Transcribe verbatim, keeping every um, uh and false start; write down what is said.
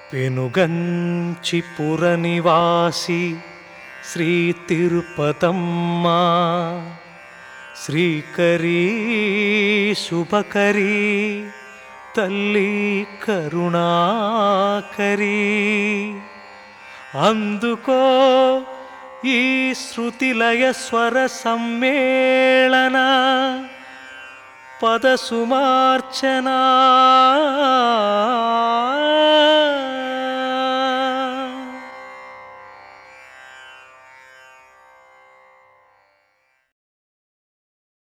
పెనుగంచి పురనివాసి శ్రీ తిరుపతమ్మ శ్రీకరీ శుభకరీ తల్లి కరుణాకరీ అందుకో ఈ శృతిలయ స్వర సమ్మేళన పదసుమార్చనా